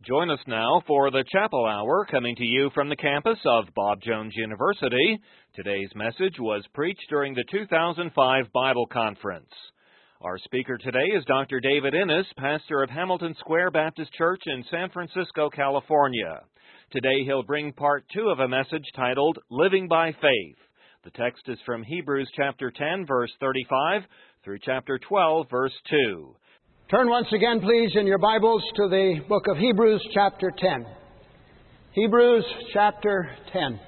Join us now for the Chapel Hour, coming to you from the campus of Bob Jones University. Today's message was preached during the 2005 Bible Conference. Our speaker today is Dr. David Innes, pastor of Hamilton Square Baptist Church in San Francisco, California. Today he'll bring part 2 of a message titled, Living by Faith. The text is from Hebrews chapter 10, verse 35, through chapter 12, verse 2. Turn once again, please, in your Bibles to the book of Hebrews chapter 10. Hebrews chapter 10.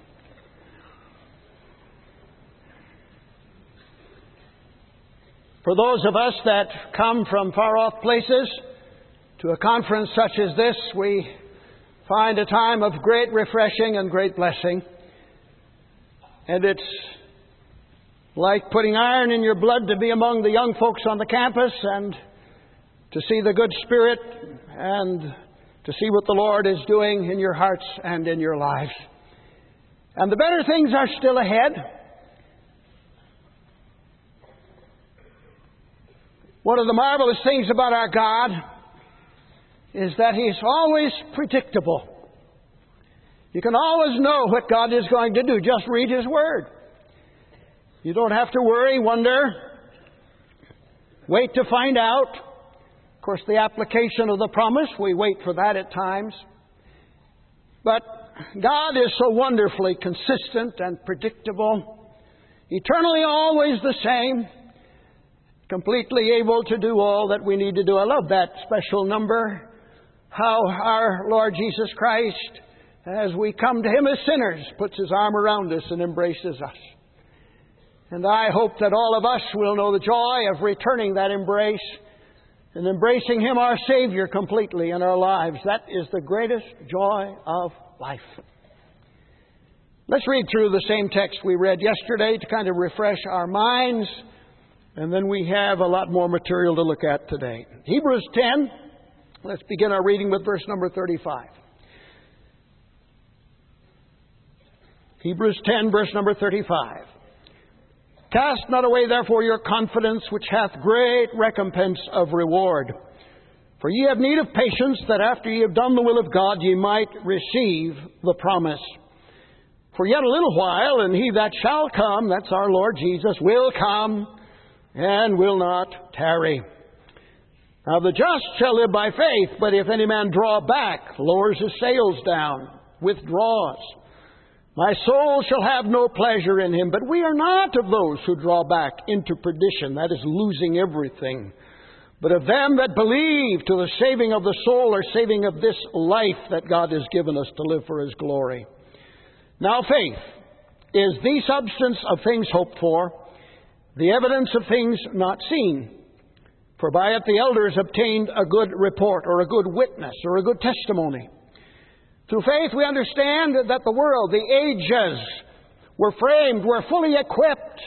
For those of us that come from far-off places to a conference such as this, we find a time of great refreshing and great blessing. And it's like putting iron in your blood to be among the young folks on the campus and to see the good Spirit and to see what the Lord is doing in your hearts and in your lives. And the better things are still ahead. One of the marvelous things about our God is that He's always predictable. You can always know what God is going to do. Just read His Word. You don't have to worry, wonder, wait to find out. Of course, the application of the promise, we wait for that at times. But God is so wonderfully consistent and predictable, eternally always the same, completely able to do all that we need to do. I love that special number, how our Lord Jesus Christ, as we come to Him as sinners, puts His arm around us and embraces us. And I hope that all of us will know the joy of returning that embrace and embracing Him, our Savior, completely in our lives. That is the greatest joy of life. Let's read through the same text we read yesterday to kind of refresh our minds, and then we have a lot more material to look at today. Hebrews 10, let's begin our reading with verse number 35. Hebrews 10, verse number 35. Cast not away therefore your confidence, which hath great recompense of reward. For ye have need of patience, that after ye have done the will of God, ye might receive the promise. For yet a little while, and He that shall come, that's our Lord Jesus, will come, and will not tarry. Now the just shall live by faith, but if any man draw back, lowers his sails down, withdraws, my soul shall have no pleasure in him. But we are not of those who draw back into perdition, that is, losing everything, but of them that believe to the saving of the soul, or saving of this life that God has given us to live for His glory. Now faith is the substance of things hoped for, the evidence of things not seen. For by it the elders obtained a good report, or a good witness, or a good testimony. Through faith we understand that the world, the ages, were framed, were fully equipped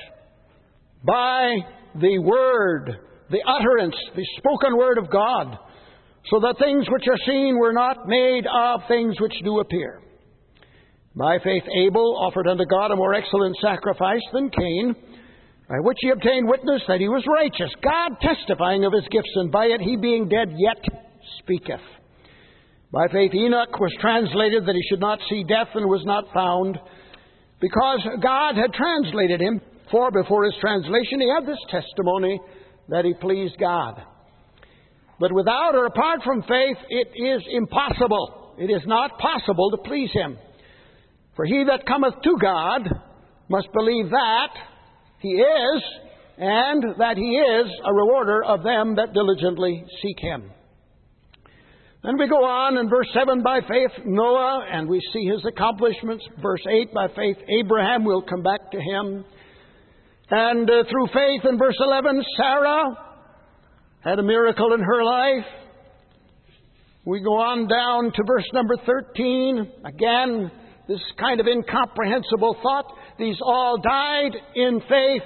by the Word, the utterance, the spoken Word of God, so that things which are seen were not made of things which do appear. By faith Abel offered unto God a more excellent sacrifice than Cain, by which he obtained witness that he was righteous, God testifying of his gifts, and by it he being dead yet speaketh. By faith Enoch was translated that he should not see death, and was not found, because God had translated him. For before his translation he had this testimony, that he pleased God. But without or apart from faith it is impossible. It is not possible to please Him. For he that cometh to God must believe that He is, and that He is a rewarder of them that diligently seek Him. Then we go on in verse 7, by faith Noah, and we see his accomplishments. Verse 8, by faith Abraham, we'll come back to him. And through faith in verse 11, Sarah had a miracle in her life. We go on down to verse number 13. Again, this kind of incomprehensible thought. These all died in faith,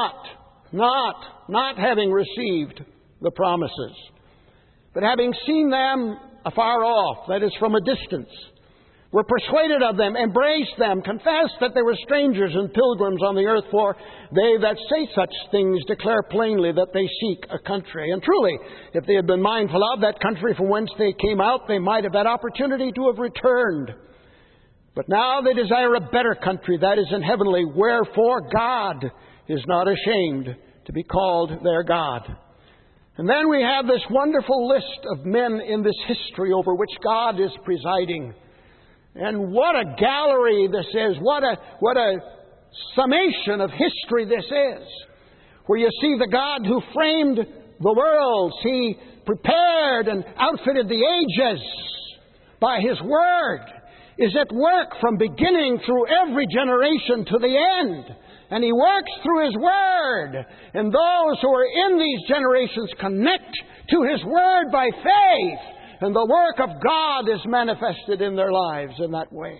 not having received the promises, but having seen them afar off, that is, from a distance. were persuaded of them, embraced them, confessed that they were strangers and pilgrims on the earth, for they that say such things declare plainly that they seek a country. And truly, if they had been mindful of that country from whence they came out, they might have had opportunity to have returned. But now they desire a better country, that is in heavenly, wherefore God is not ashamed to be called their God. And then we have this wonderful list of men in this history over which God is presiding. And what a gallery this is. What a summation of history this is. Where you see the God who framed the worlds. He prepared and outfitted the ages by His Word. Is at work from beginning through every generation to the end. And He works through His Word. And those who are in these generations connect to His Word by faith. And the work of God is manifested in their lives in that way.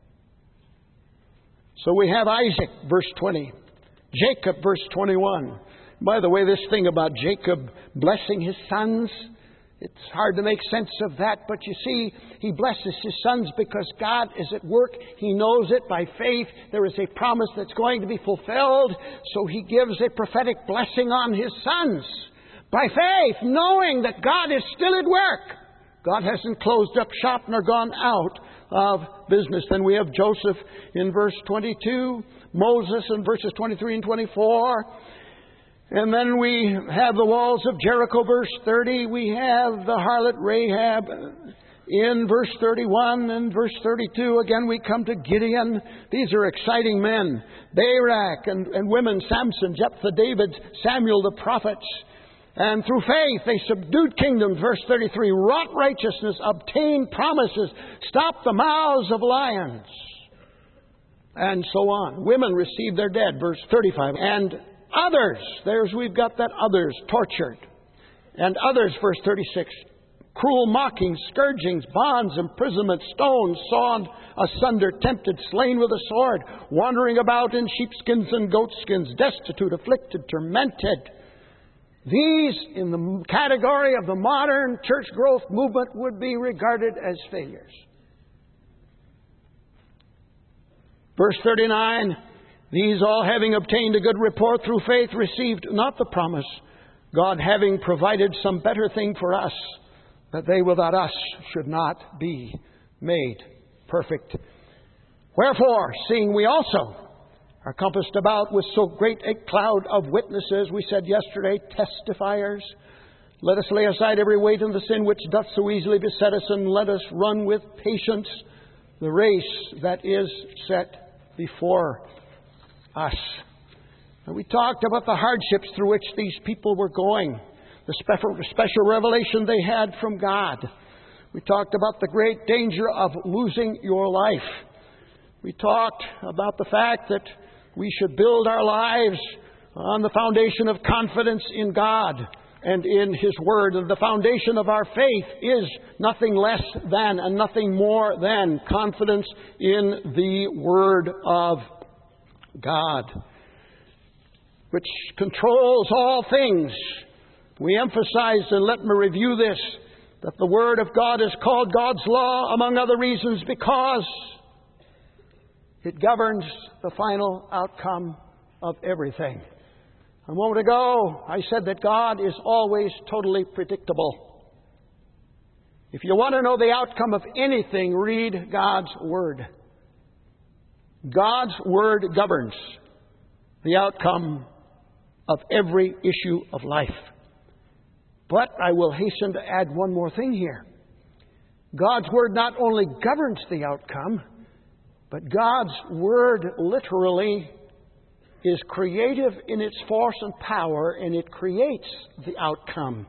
So we have Isaac, verse 20. Jacob, verse 21. By the way, this thing about Jacob blessing his sons, it's hard to make sense of that. But you see, he blesses his sons because God is at work. He knows it by faith. There is a promise that's going to be fulfilled. So he gives a prophetic blessing on his sons. By faith, knowing that God is still at work. God hasn't closed up shop nor gone out of business. Then we have Joseph in verse 22, Moses in verses 23 and 24. And then we have the walls of Jericho, verse 30. We have the harlot Rahab in verse 31 and verse 32. Again, we come to Gideon. These are exciting men. Barak and women, Samson, Jephthah, David, Samuel, the prophets. And through faith they subdued kingdoms, verse 33, wrought righteousness, obtained promises, stopped the mouths of lions, and so on. Women received their dead, verse 35. And others, we've got that others, tortured. And others, verse 36, cruel mockings, scourgings, bonds, imprisonment, stones, sawn asunder, tempted, slain with a sword, wandering about in sheepskins and goatskins, destitute, afflicted, tormented. These, in the category of the modern church growth movement, would be regarded as failures. Verse 39, these all having obtained a good report through faith received not the promise, God having provided some better thing for us, that they without us should not be made perfect. Wherefore, seeing we also are compassed about with so great a cloud of witnesses, we said yesterday, testifiers. Let us lay aside every weight and the sin which doth so easily beset us, and let us run with patience the race that is set before us. And we talked about the hardships through which these people were going, the special revelation they had from God. We talked about the great danger of losing your life. We talked about the fact that we should build our lives on the foundation of confidence in God and in His Word. And the foundation of our faith is nothing less than and nothing more than confidence in the Word of God, which controls all things. We emphasize, and let me review this, that the Word of God is called God's law, among other reasons, because it governs the final outcome of everything. A moment ago, I said that God is always totally predictable. If you want to know the outcome of anything, read God's Word. God's Word governs the outcome of every issue of life. But I will hasten to add one more thing here. God's Word not only governs the outcome, but God's Word literally is creative in its force and power, and it creates the outcome.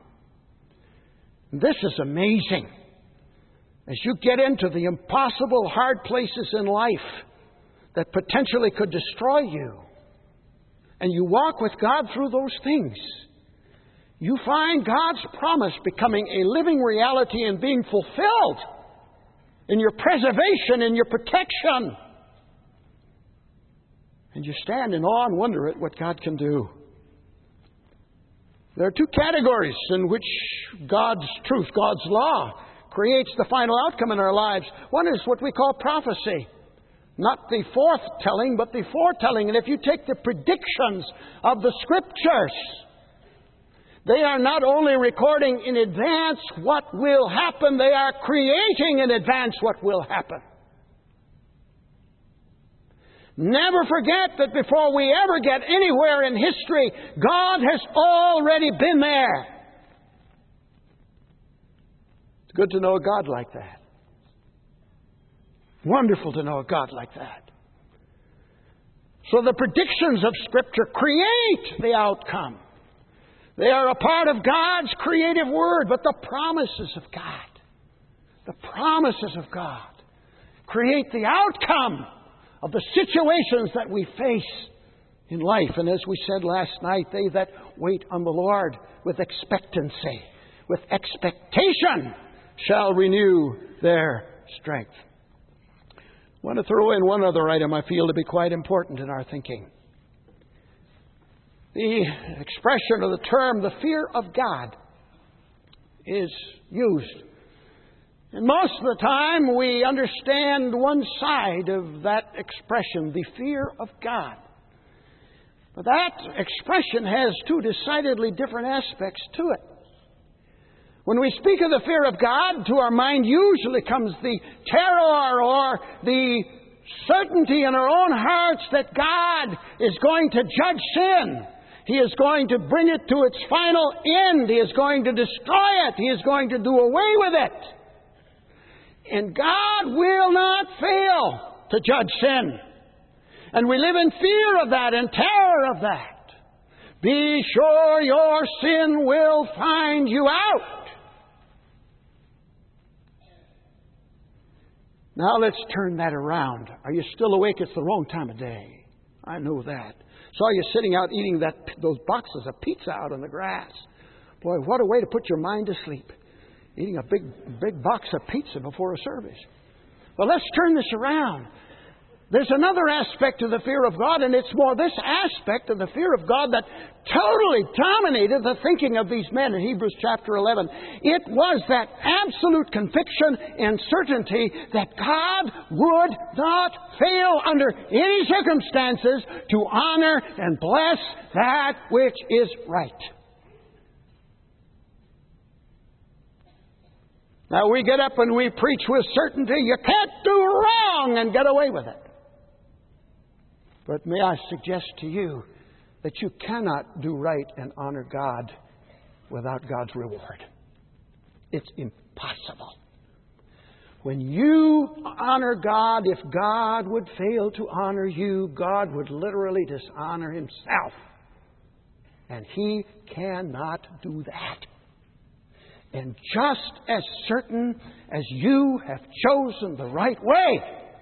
This is amazing. As you get into the impossible hard places in life that potentially could destroy you, and you walk with God through those things, you find God's promise becoming a living reality and being fulfilled in your preservation, in your protection. And you stand in awe and wonder at what God can do. There are two categories in which God's truth, God's law, creates the final outcome in our lives. One is what we call prophecy. Not the forthtelling, but the foretelling. And if you take the predictions of the Scriptures, they are not only recording in advance what will happen, they are creating in advance what will happen. Never forget that before we ever get anywhere in history, God has already been there. It's good to know a God like that. Wonderful to know a God like that. So the predictions of Scripture create the outcome. They are a part of God's creative Word, but the promises of God create the outcome of the situations that we face in life. And as we said last night, they that wait on the Lord with expectancy, with expectation, shall renew their strength. I want to throw in one other item I feel to be quite important in our thinking. The expression of the term, the fear of God, is used. And most of the time we understand one side of that expression, the fear of God. But that expression has two decidedly different aspects to it. When we speak of the fear of God, to our mind usually comes the terror or the certainty in our own hearts that God is going to judge sin. He is going to bring it to its final end. He is going to destroy it. He is going to do away with it. And God will not fail to judge sin. And we live in fear of that and terror of that. Be sure your sin will find you out. Now let's turn that around. Are you still awake? It's the wrong time of day. I know that. Saw you sitting out eating those boxes of pizza out on the grass. Boy, what a way to put your mind to sleep. Eating a big box of pizza before a service. Well, let's turn this around. There's another aspect to the fear of God, and it's more this aspect of the fear of God that totally dominated the thinking of these men in Hebrews chapter 11. It was that absolute conviction and certainty that God would not fail under any circumstances to honor and bless that which is right. Now we get up and we preach with certainty, you can't do wrong and get away with it. But may I suggest to you that you cannot do right and honor God without God's reward. It's impossible. When you honor God, if God would fail to honor you, God would literally dishonor Himself. And He cannot do that. And just as certain as you have chosen the right way,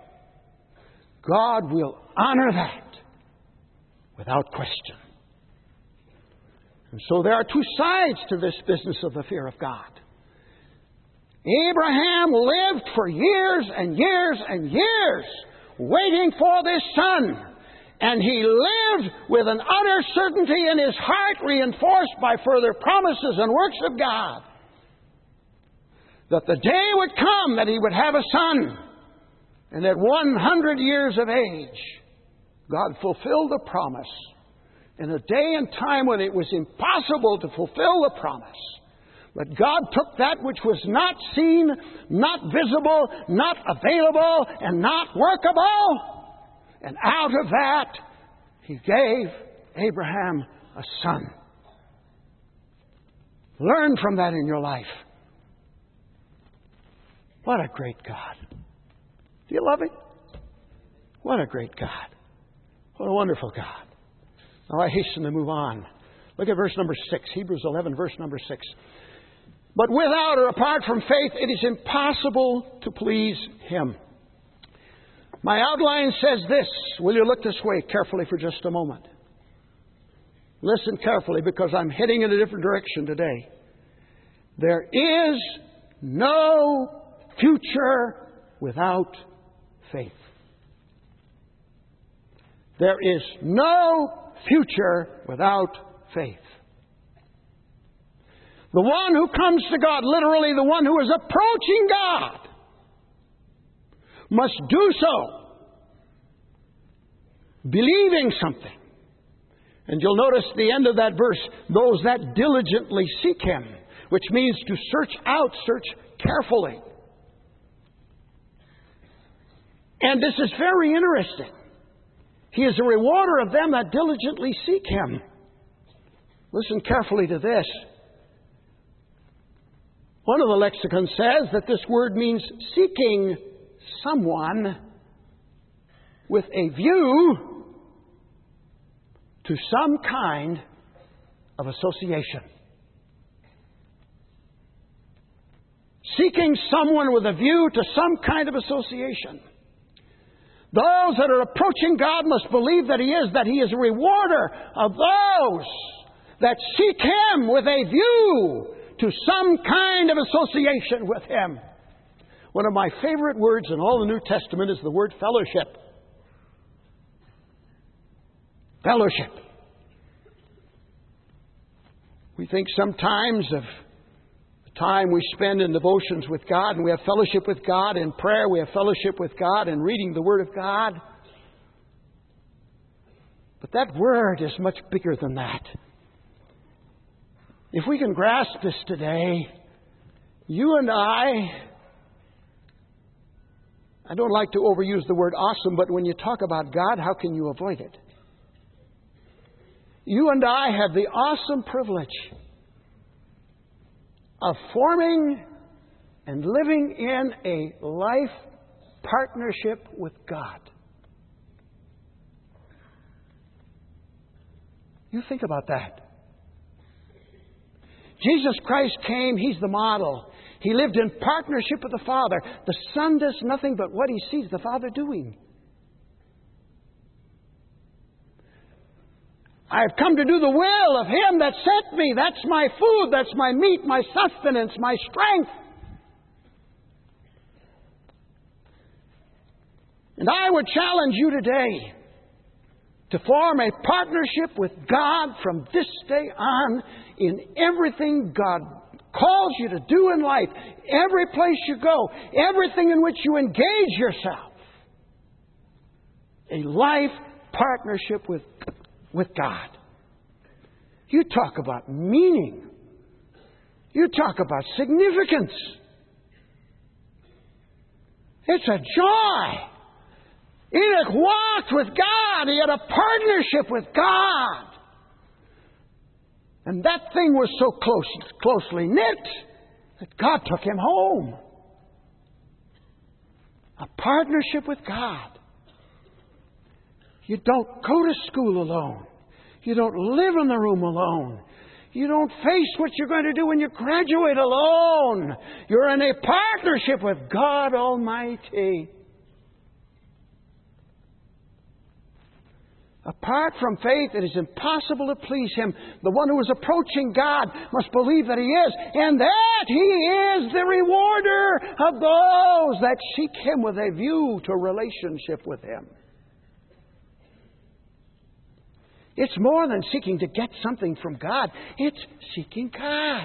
God will honor that without question. And so there are two sides to this business of the fear of God. Abraham lived for years and years and years waiting for this son. And he lived with an utter certainty in his heart, reinforced by further promises and works of God, that the day would come that he would have a son. And at 100 years of age, God fulfilled the promise in a day and time when it was impossible to fulfill the promise. But God took that which was not seen, not visible, not available, and not workable, and out of that, He gave Abraham a son. Learn from that in your life. What a great God. Do you love Him? What a great God. What a wonderful God. Now I hasten to move on. Look at verse number 6. Hebrews 11, verse number 6. But without or apart from faith, it is impossible to please Him. My outline says this. Will you look this way carefully for just a moment? Listen carefully, because I'm heading in a different direction today. There is no future without faith. There is no future without faith. The one who comes to God, literally the one who is approaching God, must do so believing something. And you'll notice the end of that verse, those that diligently seek Him, which means to search out, search carefully. And this is very interesting. He is a rewarder of them that diligently seek Him. Listen carefully to this. One of the lexicons says that this word means seeking someone with a view to some kind of association. Seeking someone with a view to some kind of association. Those that are approaching God must believe that He is a rewarder of those that seek Him with a view to some kind of association with Him. One of my favorite words in all the New Testament is the word fellowship. Fellowship. We think sometimes of the time we spend in devotions with God, and we have fellowship with God in prayer, we have fellowship with God in reading the Word of God. But that word is much bigger than that. If we can grasp this today, you and I don't like to overuse the word awesome, but when you talk about God, how can you avoid it? You and I have the awesome privilege of forming and living in a life partnership with God. You think about that. Jesus Christ came, He's the model. He lived in partnership with the Father. The Son does nothing but what He sees the Father doing. I have come to do the will of Him that sent me. That's my food, that's my meat, my sustenance, my strength. And I would challenge you today to form a partnership with God from this day on in everything God calls you to do in life, every place you go, everything in which you engage yourself. A life partnership with God. You talk about meaning. You talk about significance. It's a joy. Enoch walked with God. He had a partnership with God. And that thing was so closely knit that God took him home. A partnership with God. You don't go to school alone. You don't live in the room alone. You don't face what you're going to do when you graduate alone. You're in a partnership with God Almighty. Apart from faith, it is impossible to please Him. The one who is approaching God must believe that He is, and that He is the rewarder of those that seek Him with a view to a relationship with Him. It's more than seeking to get something from God. It's seeking God.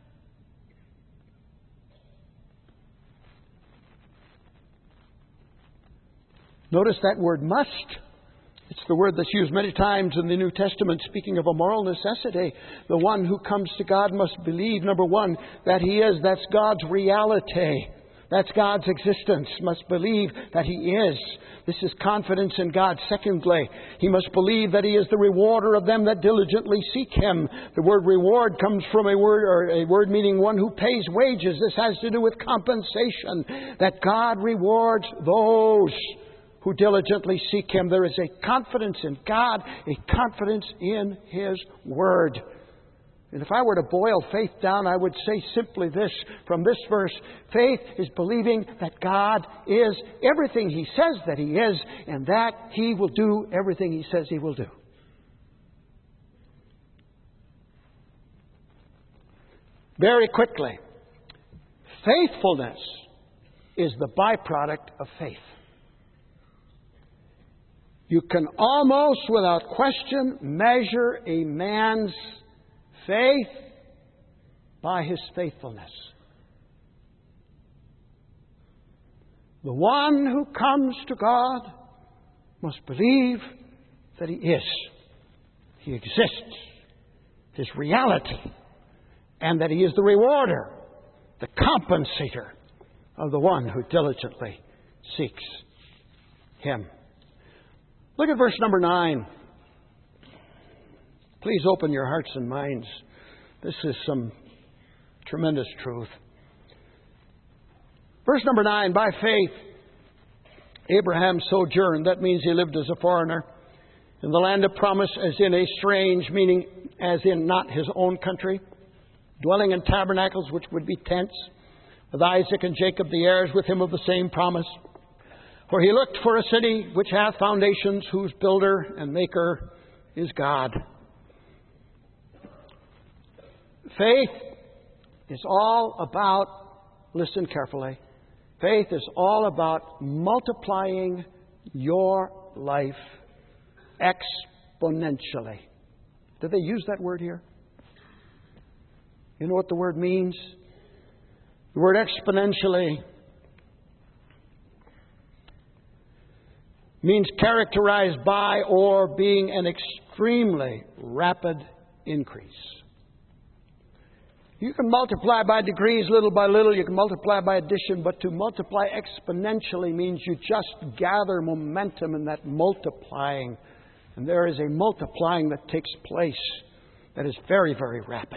Notice that word must. It's the word that's used many times in the New Testament speaking of a moral necessity. The one who comes to God must believe, number one, that He is. That's God's reality. That's God's existence. Must believe that He is. This is confidence in God. Secondly, he must believe that He is the rewarder of them that diligently seek Him. The word reward comes from a word meaning one who pays wages. This has to do with compensation. That God rewards those who diligently seek Him. There is a confidence in God, a confidence in His Word. And if I were to boil faith down, I would say simply this from this verse. Faith is believing that God is everything He says that He is, and that He will do everything He says He will do. Very quickly, faithfulness is the byproduct of faith. You can almost without question measure a man's faith by His faithfulness. The one who comes to God must believe that He is. He exists. His reality. And that He is the rewarder, the compensator of the one who diligently seeks Him. Look at verse number 9. Please open your hearts and minds. This is some tremendous truth. Verse number 9, by faith, Abraham sojourned. That means he lived as a foreigner in the land of promise, as in a strange, meaning as in not his own country, dwelling in tabernacles, which would be tents, with Isaac and Jacob, the heirs with him of the same promise. For he looked for a city which hath foundations, whose builder and maker is God. Faith is all about, listen carefully, faith is all about multiplying your life exponentially. Did they use that word here? You know what the word means? The word exponentially means characterized by or being an extremely rapid increase. You can multiply by degrees little by little. You can multiply by addition. But to multiply exponentially means you just gather momentum in that multiplying. And there is a multiplying that takes place that is very, very rapid.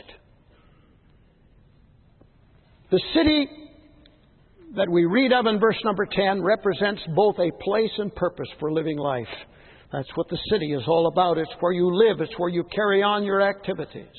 The city that we read of in verse number 10 represents both a place and purpose for living life. That's what the city is all about. It's where you live. It's where you carry on your activities.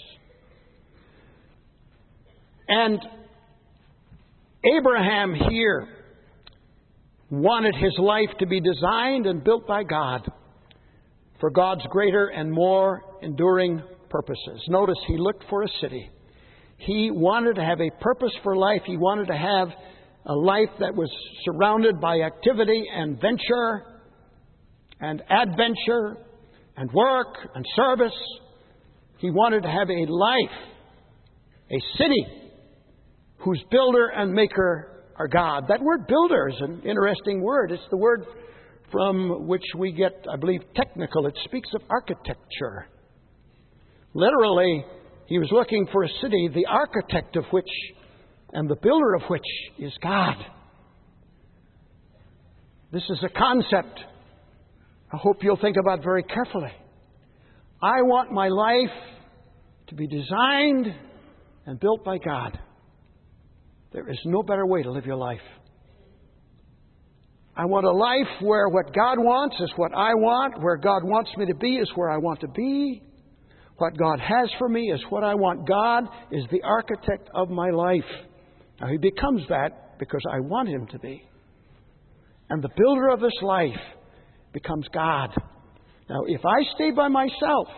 And Abraham here wanted his life to be designed and built by God for God's greater and more enduring purposes. Notice he looked for a city. He wanted to have a purpose for life. He wanted to have a life that was surrounded by activity and venture and adventure and work and service. He wanted to have a life, a city, whose builder and maker are God. That word builder is an interesting word. It's the word from which we get, I believe, technical. It speaks of architecture. Literally, he was looking for a city, the architect of which and the builder of which is God. This is a concept I hope you'll think about very carefully. I want my life to be designed and built by God. There is no better way to live your life. I want a life where what God wants is what I want. Where God wants me to be is where I want to be. What God has for me is what I want. God is the architect of my life. Now, He becomes that because I want Him to be. And the builder of this life becomes God. Now, if I stay by myself,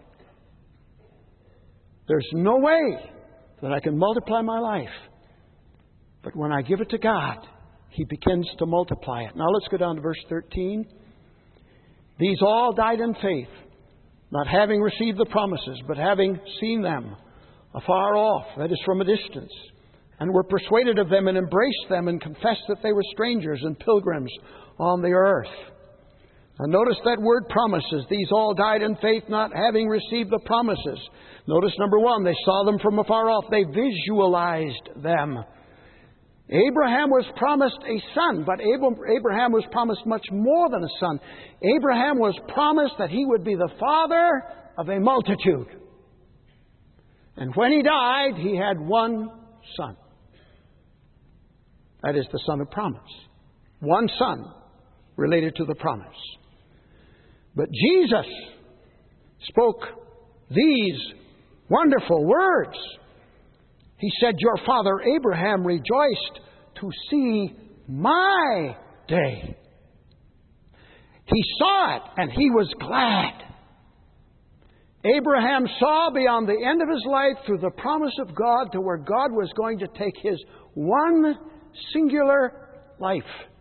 there's no way that I can multiply my life. But when I give it to God, He begins to multiply it. Now let's go down to verse 13. These all died in faith, not having received the promises, but having seen them afar off, that is, from a distance, and were persuaded of them and embraced them and confessed that they were strangers and pilgrims on the earth. Now notice that word promises. These all died in faith, not having received the promises. Notice number one, they saw them from afar off. They visualized them. Abraham was promised a son, but Abraham was promised much more than a son. Abraham was promised that he would be the father of a multitude. And when he died, he had one son. That is the son of promise. One son related to the promise. But Jesus spoke these wonderful words. He said, "Your father Abraham rejoiced to see my day. He saw it and he was glad." Abraham saw beyond the end of his life through the promise of God to where God was going to take his one singular life.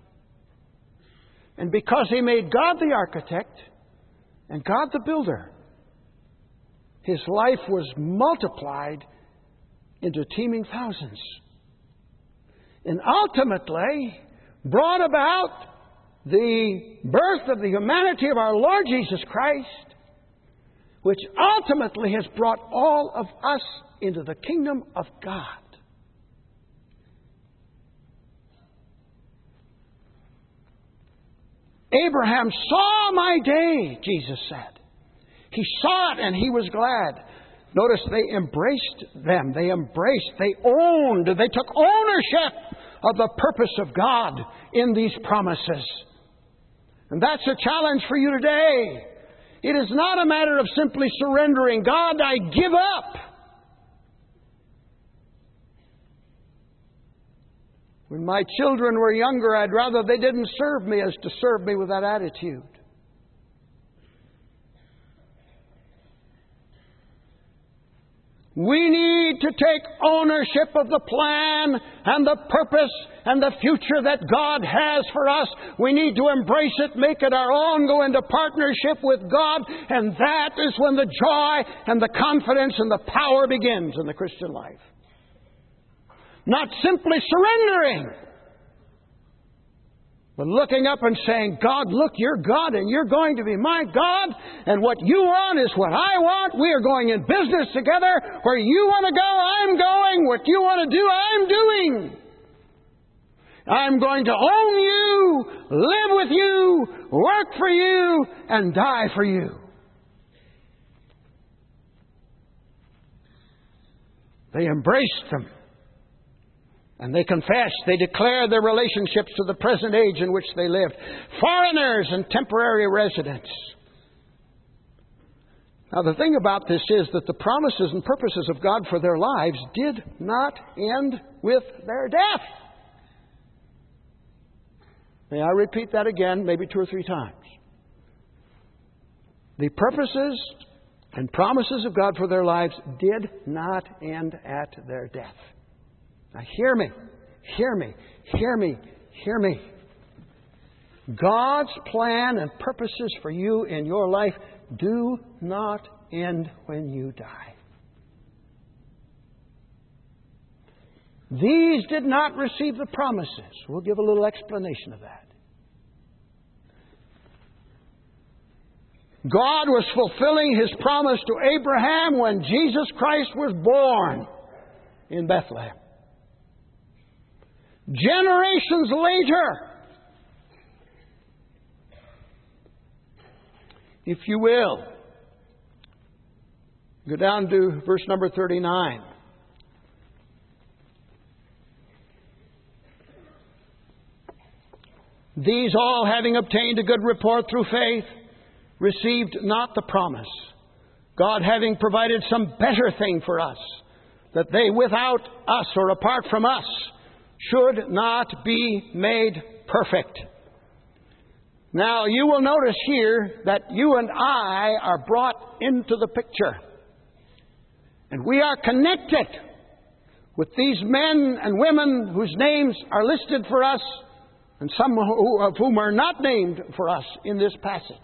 And because he made God the architect and God the builder, his life was multiplied into teeming thousands. And ultimately brought about the birth of the humanity of our Lord Jesus Christ, which ultimately has brought all of us into the kingdom of God. Abraham saw my day, Jesus said. He saw it and he was glad. Notice they embraced them. They owned, they took ownership of the purpose of God in these promises. And that's a challenge for you today. It is not a matter of simply surrendering. God, I give up. When my children were younger, I'd rather they didn't serve me as to serve me with that attitude. We need to take ownership of the plan and the purpose and the future that God has for us. We need to embrace it, make it our own, go into partnership with God, and that is when the joy and the confidence and the power begins in the Christian life. Not simply surrendering, but looking up and saying, God, look, you're God and you're going to be my God. And what you want is what I want. We are going in business together. Where you want to go, I'm going. What you want to do, I'm doing. I'm going to own you, live with you, work for you, and die for you. They embraced them. And they confess, they declare their relationships to the present age in which they lived. Foreigners and temporary residents. Now the thing about this is that the promises and purposes of God for their lives did not end with their death. May I repeat that again, maybe 2 or 3 times. The purposes and promises of God for their lives did not end at their death. Now hear me, hear me, hear me, hear me. God's plan and purposes for you in your life do not end when you die. These did not receive the promises. We'll give a little explanation of that. God was fulfilling His promise to Abraham when Jesus Christ was born in Bethlehem. Generations later, if you will, go down to verse number 39. These all, having obtained a good report through faith, received not the promise, God having provided some better thing for us, that they without us or apart from us should not be made perfect. Now, you will notice here that you and I are brought into the picture. And we are connected with these men and women whose names are listed for us, and some of whom are not named for us in this passage.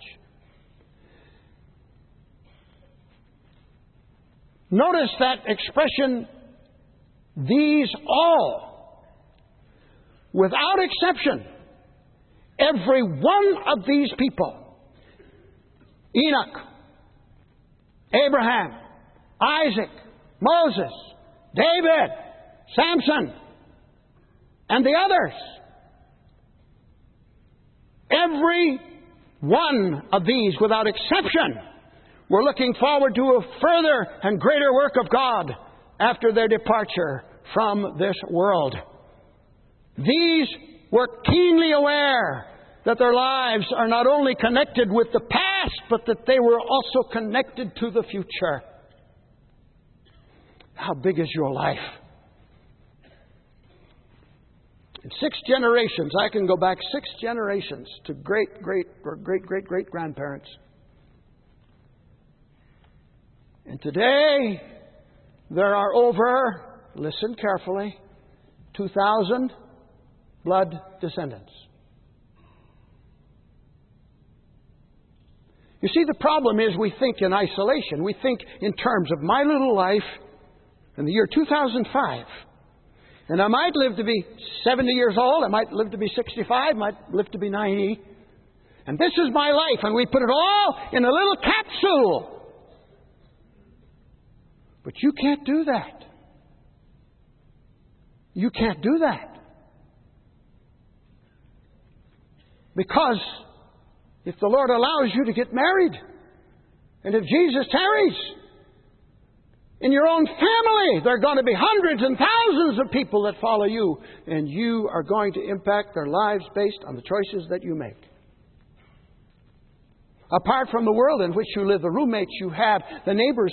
Notice that expression, these all. Without exception, every one of these people, Enoch, Abraham, Isaac, Moses, David, Samson, and the others, every one of these, without exception, were looking forward to a further and greater work of God after their departure from this world. These were keenly aware that their lives are not only connected with the past, but that they were also connected to the future. How big is your life? In 6 generations, I can go back 6 generations to great-great-great-great-grandparents. And today, there are over, listen carefully, 2,000 blood descendants. You see, the problem is we think in isolation. We think in terms of my little life in the year 2005. And I might live to be 70 years old. I might live to be 65. I might live to be 90. And this is my life. And we put it all in a little capsule. But you can't do that. You can't do that. Because if the Lord allows you to get married, and if Jesus tarries, in your own family, there are going to be hundreds and thousands of people that follow you, and you are going to impact their lives based on the choices that you make. Apart from the world in which you live, the roommates you have, the neighbors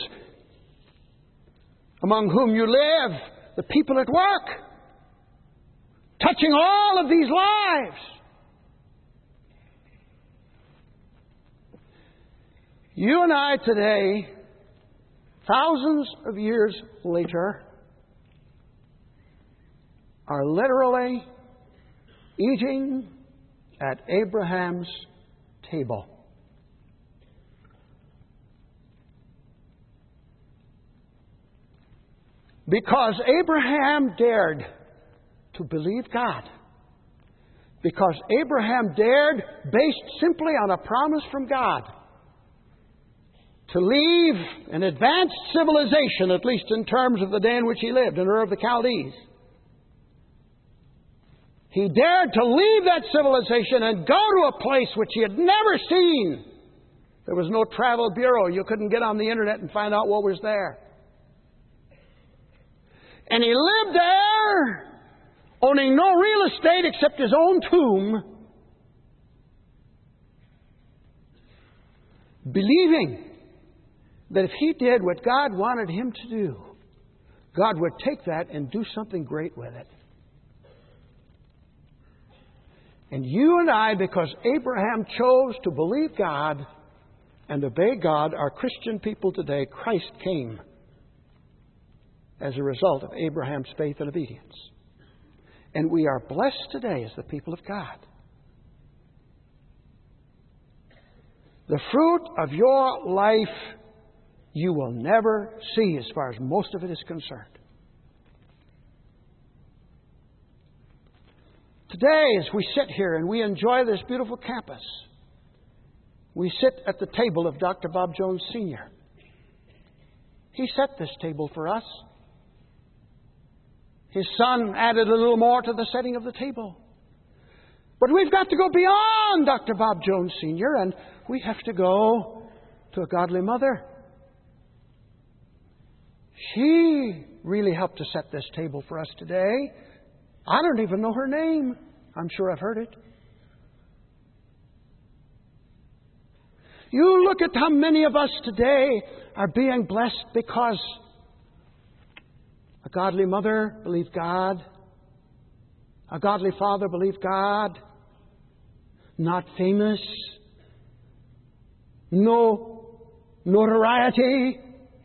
among whom you live, the people at work, touching all of these lives. You and I today, thousands of years later, are literally eating at Abraham's table. Because Abraham dared to believe God. Because Abraham dared, based simply on a promise from God, to leave an advanced civilization, at least in terms of the day in which he lived, in Ur of the Chaldees. He dared to leave that civilization and go to a place which he had never seen. There was no travel bureau. You couldn't get on the internet and find out what was there. And he lived there, owning no real estate except his own tomb, believing that if he did what God wanted him to do, God would take that and do something great with it. And you and I, because Abraham chose to believe God and obey God, are Christian people today. Christ came as a result of Abraham's faith and obedience. And we are blessed today as the people of God. The fruit of your life you will never see as far as most of it is concerned. Today, as we sit here and we enjoy this beautiful campus, we sit at the table of Dr. Bob Jones Sr. He set this table for us. His son added a little more to the setting of the table. But we've got to go beyond Dr. Bob Jones Sr., and we have to go to a godly mother. She really helped to set this table for us today. I don't even know her name. I'm sure I've heard it. You look at how many of us today are being blessed because a godly mother believed God. A godly father believed God. Not famous. No notoriety.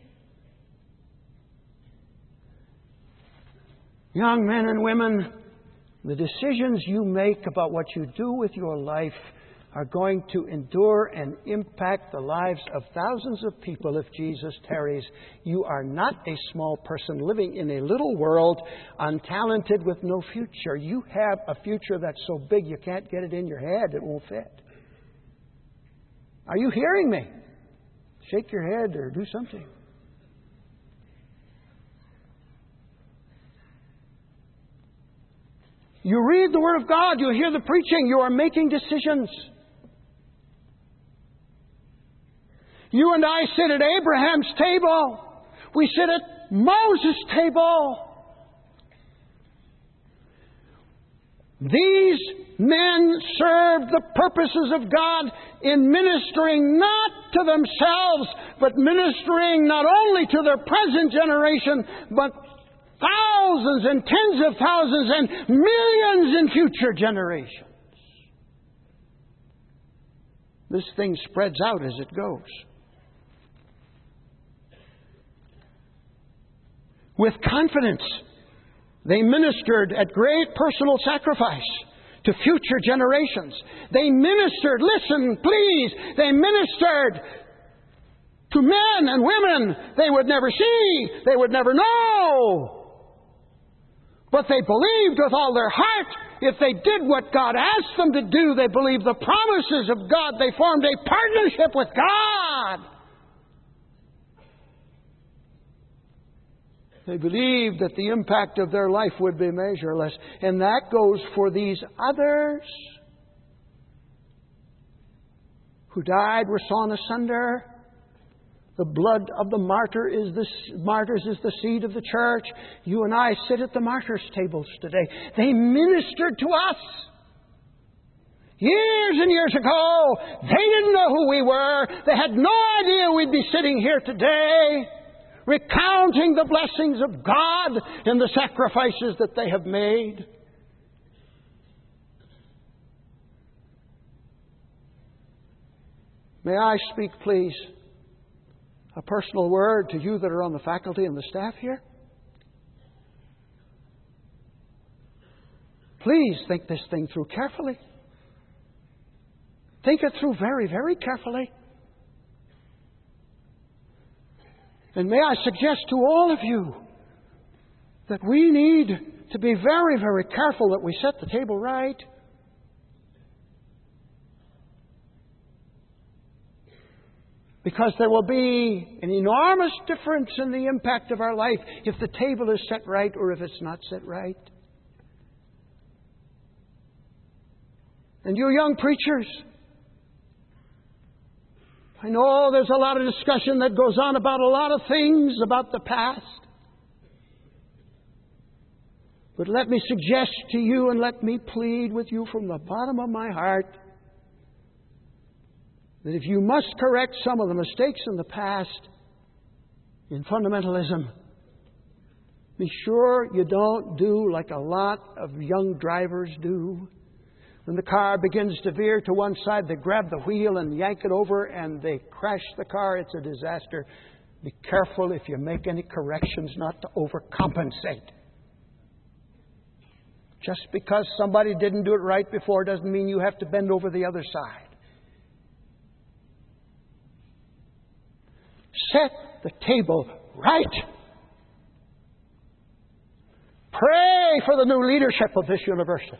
Young men and women, the decisions you make about what you do with your life are going to endure and impact the lives of thousands of people if Jesus tarries. You are not a small person living in a little world, untalented with no future. You have a future that's so big you can't get it in your head. It won't fit. Are you hearing me? Shake your head or do something. You read the Word of God, you hear the preaching, you are making decisions. You and I sit at Abraham's table. We sit at Moses' table. These men served the purposes of God in ministering not to themselves, but ministering not only to their present generation, but thousands and tens of thousands and millions in future generations. This thing spreads out as it goes. With confidence, they ministered at great personal sacrifice to future generations. They ministered, listen, please, they ministered to men and women they would never see, they would never know. But they believed with all their heart. If they did what God asked them to do, they believed the promises of God. They formed a partnership with God. They believed that the impact of their life would be measureless. And that goes for these others who died were sawn asunder. The blood of the martyrs is the seed of the church. You and I sit at the martyrs' tables today. They ministered to us. Years and years ago, they didn't know who we were. They had no idea we'd be sitting here today, recounting the blessings of God and the sacrifices that they have made. May I speak, please, a personal word to you that are on the faculty and the staff here? Please think this thing through carefully. Think it through very, very carefully. And may I suggest to all of you that we need to be very, very careful that we set the table right. Because there will be an enormous difference in the impact of our life if the table is set right or if it's not set right. And you young preachers, I know there's a lot of discussion that goes on about a lot of things about the past. But let me suggest to you and let me plead with you from the bottom of my heart that if you must correct some of the mistakes in the past in fundamentalism, be sure you don't do like a lot of young drivers do. When the car begins to veer to one side, they grab the wheel and yank it over and they crash the car. It's a disaster. Be careful if you make any corrections not to overcompensate. Just because somebody didn't do it right before doesn't mean you have to bend over the other side. Set the table right. Pray for the new leadership of this university.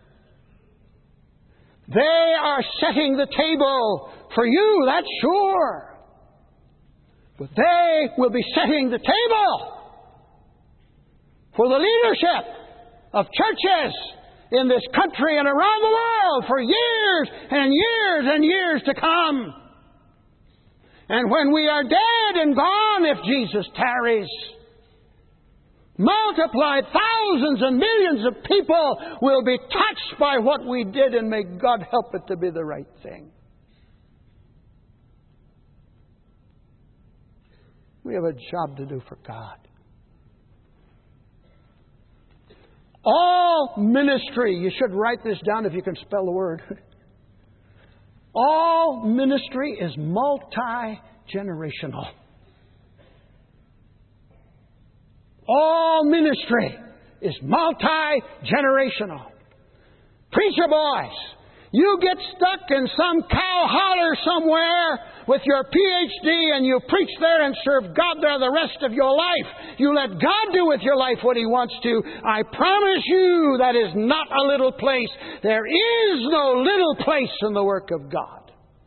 They are setting the table for you, that's sure. But they will be setting the table for the leadership of churches in this country and around the world for years and years and years to come. And when we are dead and gone, if Jesus tarries, multiplied thousands and millions of people will be touched by what we did, and may God help it to be the right thing. We have a job to do for God. All ministry, you should write this down if you can spell the word. All ministry is multi-generational. All ministry is multi-generational. Preacher boys, you get stuck in some cow holler somewhere with your PhD and you preach there and serve God there the rest of your life. You let God do with your life what He wants to. I promise you that is not a little place. There is no little place in the work of God.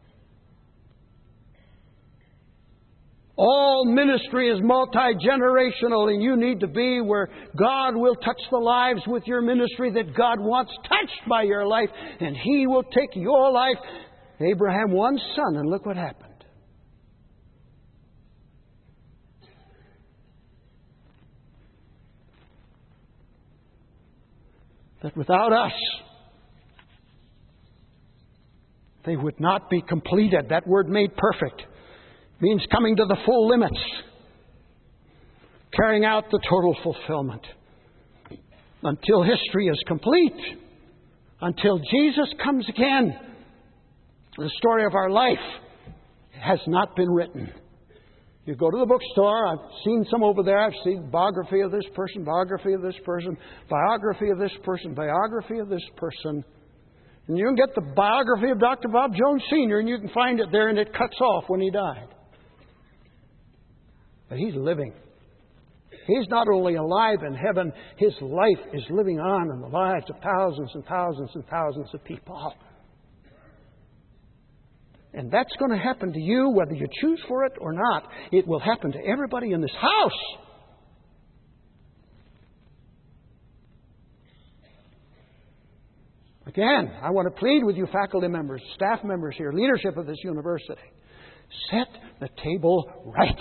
All ministry is multi-generational, and you need to be where God will touch the lives with your ministry that God wants touched by your life, and He will take your life. Abraham, one son, and look what happened. That without us, they would not be completed. That word made perfect means coming to the full limits, carrying out the total fulfillment. Until history is complete, until Jesus comes again, the story of our life has not been written. You go to the bookstore, I've seen some over there, I've seen biography of this person, biography of this person, biography of this person, biography of this person. And you can get the biography of Dr. Bob Jones Sr., and you can find it there, and it cuts off when he died. But He's living. He's not only alive in heaven, His life is living on in the lives of thousands and thousands and thousands of people. And that's going to happen to you whether you choose for it or not. It will happen to everybody in this house. Again, I want to plead with you faculty members, staff members here, leadership of this university. Set the table right.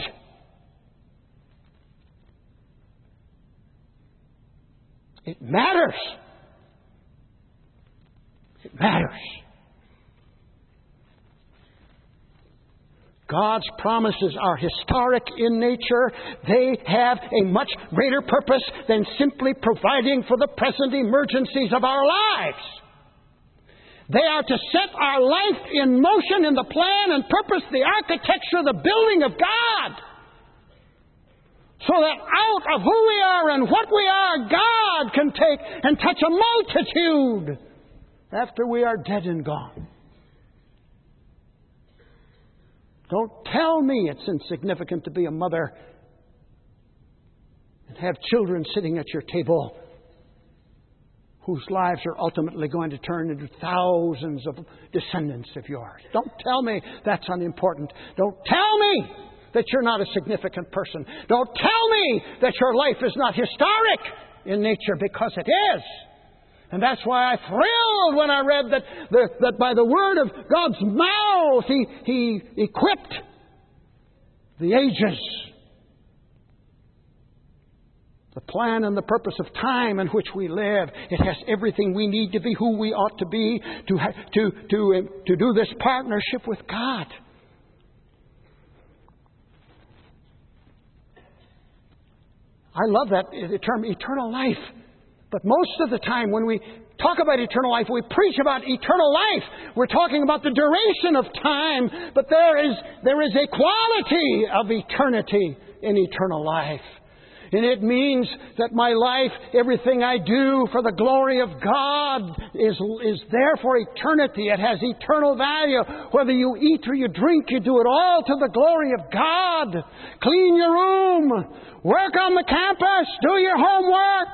It matters. It matters. God's promises are historic in nature. They have a much greater purpose than simply providing for the present emergencies of our lives. They are to set our life in motion in the plan and purpose, the architecture, the building of God. So that out of who we are and what we are, God can take and touch a multitude after we are dead and gone. Don't tell me it's insignificant to be a mother and have children sitting at your table whose lives are ultimately going to turn into thousands of descendants of yours. Don't tell me that's unimportant. Don't tell me that you're not a significant person. Don't tell me that your life is not historic in nature, because it is. And that's why I thrilled when I read that by the word of God's mouth He equipped the ages. The plan and the purpose of time in which we live. It has everything we need to be who we ought to be to do this partnership with God. I love that term, eternal life. But most of the time when we talk about eternal life, we preach about eternal life. We're talking about the duration of time, but there is a quality of eternity in eternal life. And it means that my life, everything I do for the glory of God is there for eternity. It has eternal value. Whether you eat or you drink, you do it all to the glory of God. Clean your room. Work on the campus. Do your homework.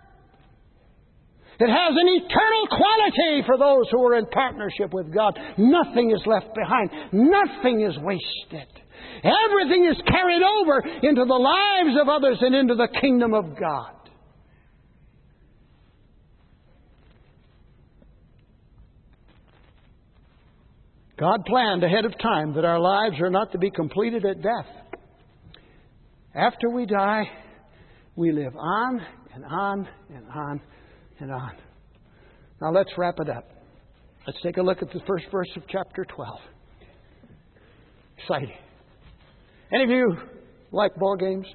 It has an eternal quality for those who are in partnership with God. Nothing is left behind. Nothing is wasted. Everything is carried over into the lives of others and into the kingdom of God. God planned ahead of time that our lives are not to be completed at death. After we die, we live on and on and on and on. Now let's wrap it up. Let's take a look at the first verse of chapter 12. Exciting. Any of you like ball games?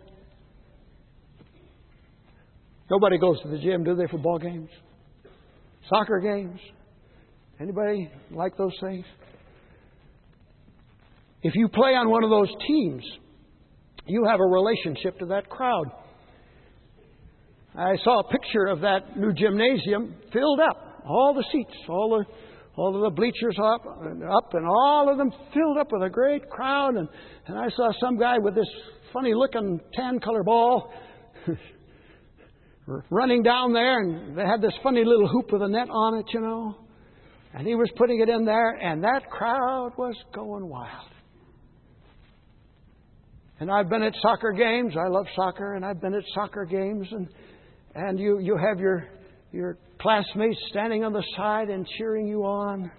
Nobody goes to the gym, do they, for ball games? Soccer games? Anybody like those things? If you play on one of those teams, you have a relationship to that crowd. I saw a picture of that new gymnasium filled up. All the seats, all of the bleachers up, and all of them filled up with a great crowd. And I saw some guy with this funny-looking tan-color ball running down there, and they had this funny little hoop with a net on it, you know. And he was putting it in there, and that crowd was going wild. And I've been at soccer games. I love soccer, and I've been at soccer games, and you have your classmates standing on the side and cheering you on.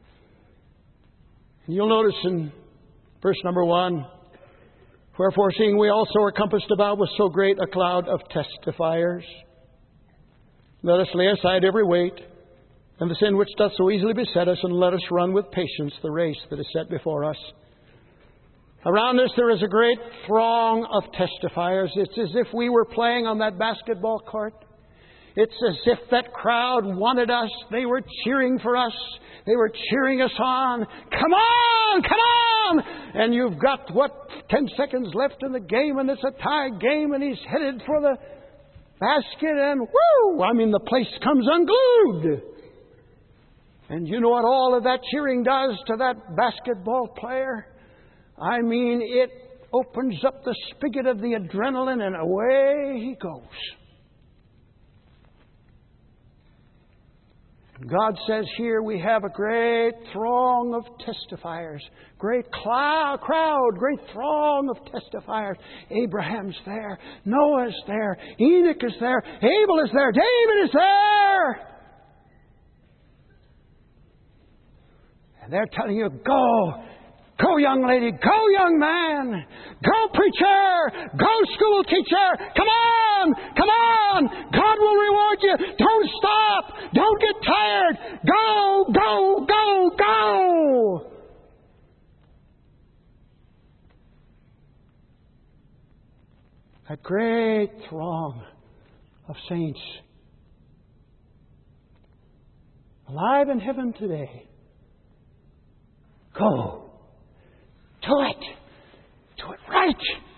And you'll notice in verse number 1, wherefore seeing we also are compassed about with so great a cloud of testifiers, let us lay aside every weight and the sin which doth so easily beset us, and let us run with patience the race that is set before us. Around us there is a great throng of testifiers. It's as if we were playing on that basketball court. It's as if that crowd wanted us. They were cheering for us. They were cheering us on. Come on! Come on! And you've got, 10 seconds left in the game, and it's a tie game, and he's headed for the basket, and woo! I mean, the place comes unglued. And you know what all of that cheering does to that basketball player? I mean, it opens up the spigot of the adrenaline, and away he goes. God says here we have a great throng of testifiers, great crowd, great throng of testifiers. Abraham's there, Noah's there, Enoch is there, Abel is there, David is there. And they're telling you, go. Go, young lady. Go, young man. Go, preacher. Go, school teacher. Come on. Come on. God will reward you. Don't stop. Don't get tired. Go, go, go, go. That great throng of saints alive in heaven today. Go. Do it. Do it right.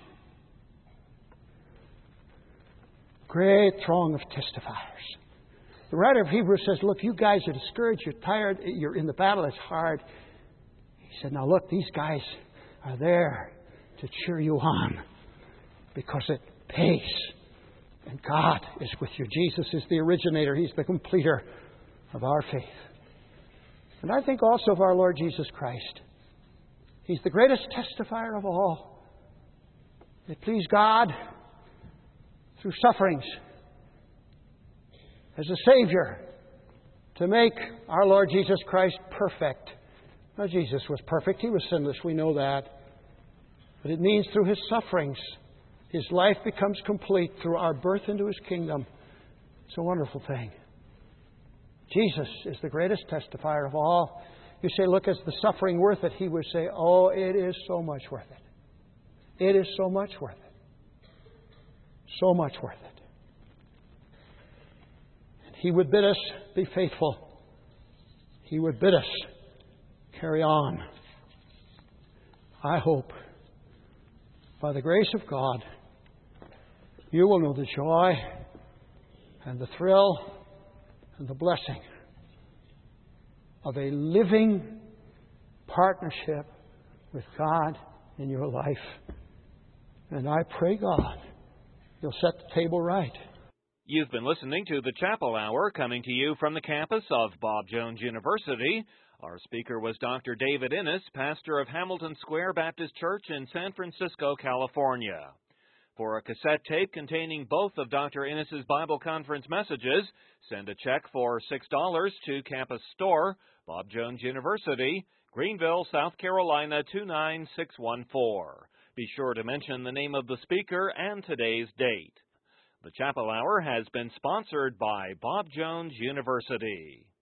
Great throng of testifiers. The writer of Hebrews says, look, you guys are discouraged, you're tired, you're in the battle, it's hard. He said, now look, these guys are there to cheer you on because it pays. And God is with you. Jesus is the originator. He's the completer of our faith. And I think also of our Lord Jesus Christ. He's the greatest testifier of all. It pleased God through sufferings as a Savior to make our Lord Jesus Christ perfect. Now, Jesus was perfect. He was sinless. We know that. But it means through His sufferings, His life becomes complete through our birth into His kingdom. It's a wonderful thing. Jesus is the greatest testifier of all. You say, look, is the suffering worth it? He would say, oh, it is so much worth it. It is so much worth it. So much worth it. And He would bid us be faithful. He would bid us carry on. I hope, by the grace of God, you will know the joy and the thrill and the blessing of a living partnership with God in your life. And I pray, God, you'll set the table right. You've been listening to the Chapel Hour, coming to you from the campus of Bob Jones University. Our speaker was Dr. David Innes, pastor of Hamilton Square Baptist Church in San Francisco, California. For a cassette tape containing both of Dr. Innes' Bible Conference messages, send a check for $6 to Campus Store, Bob Jones University, Greenville, South Carolina 29614. Be sure to mention the name of the speaker and today's date. The Chapel Hour has been sponsored by Bob Jones University.